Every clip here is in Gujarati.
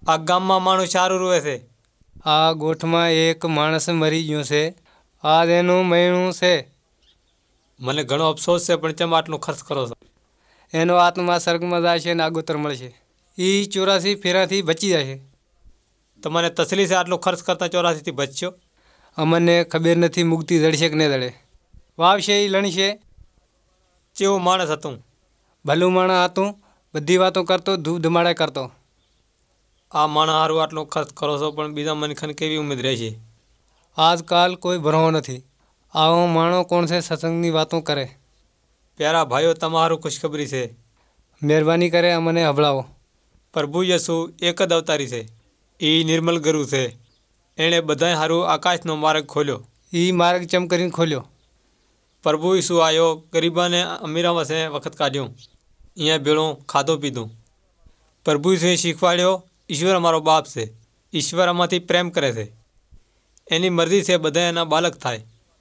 આ ગામમાં માણસ સારું રહે છે. આ ગોઠમાં એક માણસ મરી ગયો છે. આ એનું મહિનું છે. મને ઘણો અફસોસ છે, પણ ચમ આટલો ખર્ચ કરો છો? એનો આત્મા સ્વર્ગમાં જશે ને આગોતર મળશે. એ 84 ફેરાથી બચી જશે. તમને તસલી છે આટલો ખર્ચ કરતા 84થી બચશો? અમને ખબર નથી મુક્તિ જડશે કે નહીં જડે. વાવશે એ લણશે. કેવું માણસ હતું? ભલું માણસ હતું. બધી વાતો કરતો, ધૂપ ધમાડા કરતો. આ માણસ સારું આટલો ખર્ચ કરો છો, પણ બીજા મનખાને કેવી ઉમેદ રહેશે? આજકાલ કોઈ ભરવો નથી. આવો માણો કોણ છે સત્સંગની વાતો કરે? પ્યારા ભાઈઓ, તમારું ખુશખબરી છે. મહેરબાની કરે અમને હભળાવો. પ્રભુ યસુ એક જ અવતારી છે. એ નિર્મલ ગુરુ છે. એણે બધાય સારું આકાશનો માર્ગ ખોલ્યો. એ માર્ગ ચમ કરીને ખોલ્યો. પ્રભુ ઈસુ આવ્યો, ગરીબાને અમીરા વસે વખત કાઢ્યું. અહીંયા ભેળું ખાધો પીધું. પ્રભુ ઈસુએ શીખવાડ્યો, ઈશ્વર અમારો બાપ છે. ઈશ્વર આમાંથી પ્રેમ કરે છે. એની મરજી છે બધા એના બાલક થાય.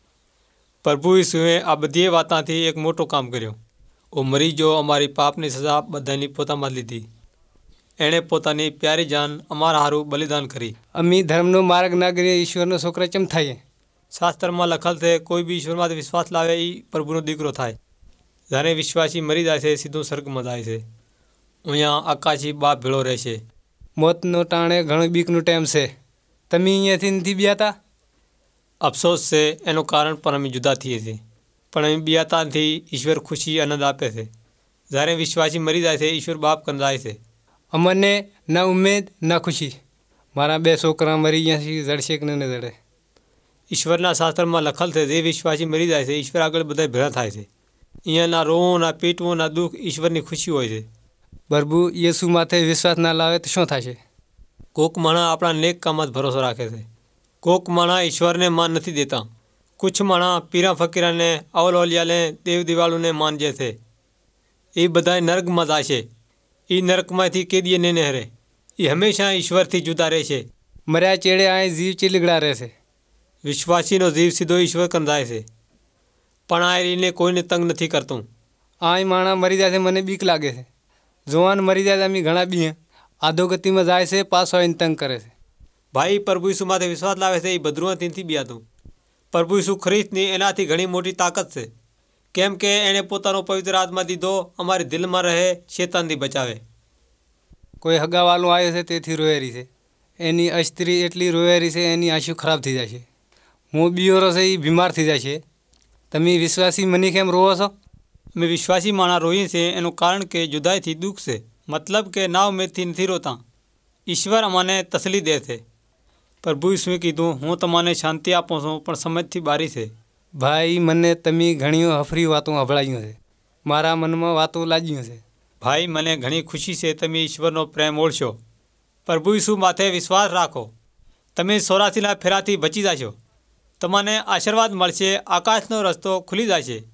પ્રભુ ઈસુએ આ બધી વાતોથી એક મોટું કામ કર્યું. ઓ મરી ગયો, અમારી પાપની સજા બધાની પોતામાં લીધી. એણે પોતાની પ્યારી જાન અમારા હારું બલિદાન કરી. અમી ધર્મનો માર્ગ ના કરીએ, ઈશ્વરનો છોકરા ચમ થાય? શાસ્ત્રમાં લખેલ છે, કોઈ બી ઈશ્વરમાં વિશ્વાસ લાવે એ પ્રભુનો દીકરો થાય. જ્યારે વિશ્વાસી મરી જાય છે, સીધું સ્વર્ગમાં જાય છે. અહીંયા આકાશી બાપ ભેળો રહેશે. મોતનો ટાણે ઘણું બીકનું ટાઈમ છે. તમે અહીંયાથી નથી બિયાતા? અફસોસ છે, એનું કારણ પણ અમે જુદા થઈએ છીએ. પણ અમે બિયાતાથી ઈશ્વર ખુશી આનંદ આપે છે. જ્યારે વિશ્વાસી મરી જાય છે, ઈશ્વર બાપ કન જાય છે. અમને ના ઉમેદ ના ખુશી. મારા 2 છોકરા મરી ગયા છે, જડશે કે નહીં જડે? ઈશ્વરના શાસ્ત્રમાં લખેલ છે, જે વિશ્વાસી મરી જાય છે, ઈશ્વર આગળ બધા ભેળા થાય છે. અહીંયાના રોવું, ના પીટવું, ના દુઃખ ઈશ્વરની ખુશી હોય છે. પ્રભુ યેસુ માથે વિશ્વાસ ના લાવે તો શું થશે? કોક માણસ આપણા નેક કામમાં જ ભરોસો રાખે છે. કોક માણસ ઈશ્વરને માન નથી દેતા. કુછ માણસ પીરા ફકીરાને, અવલોલિયાને, દેવ દિવાળુને માનજે છે. એ બધા નર્કમાં જશે. એ નર્કમાંથી કેદીએ નહીં હરે. એ હંમેશા ઈશ્વરથી જુદા રહેશે. મર્યા ચેડે આ જીવ ચીલગડા રહેશે. વિશ્વાસીનો જીવ સીધો ઈશ્વર કન જાય છે. પણ આ એને કોઈને તંગ નથી કરતું. આ માણસ મરી જાય છે, મને બીક લાગે છે. જોવાન મરી જાય અમે ઘણા બી આધોગતિમાં જાય છે, પાછો આવીને તંગ કરે છે. ભાઈ, પ્રભુ ઈસુ માથે વિશ્વાસ લાવે છે, એ ભદ્રુઆથી નથી બિયાતું. પ્રભુ ઈસુ ખ્રિસ્તની એનાથી ઘણી મોટી તાકાત છે. કેમ કે એણે પોતાનો પવિત્ર આત્મા દીધો, અમારી દિલમાં રહે, શેતાનથી બચાવે. કોઈ હગાવાલું આવે છે તેથી રોયેરી છે. એની અસ્ત્રી એટલી રોયેરી છે, એની આંસુ ખરાબ થઈ જાય છે. હું બિયોરો છે, એ બીમાર થઈ જાય છે. તમે વિશ્વાસી મને કેમ રોવો છો? અમે વિશ્વાસી માણસ રોઈએ છીએ એનું કારણ કે જુદાઈથી દુઃખ છે. મતલબ કે ના ઉમેદથી નથી રોતા. ઈશ્વર અમને તસલી દે છે. પ્રભુ ઈસુએ કીધું, હું તમને શાંતિ આપું છું, પણ સમજથી બારી છે. ભાઈ, મને તમે ઘણીઓ હફરી વાતો સંભળાવ્યું છે. મારા મનમાં વાતો લાગ્યું છે. ભાઈ, મને ઘણી ખુશી છે તમે ઈશ્વરનો પ્રેમ ઓળશો. પ્રભુ ઈસુ માથે વિશ્વાસ રાખો. તમે 84ના ફેરાથી બચી જશો. તમને આશીર્વાદ મળશે. આકાશનો રસ્તો ખુલી જશે.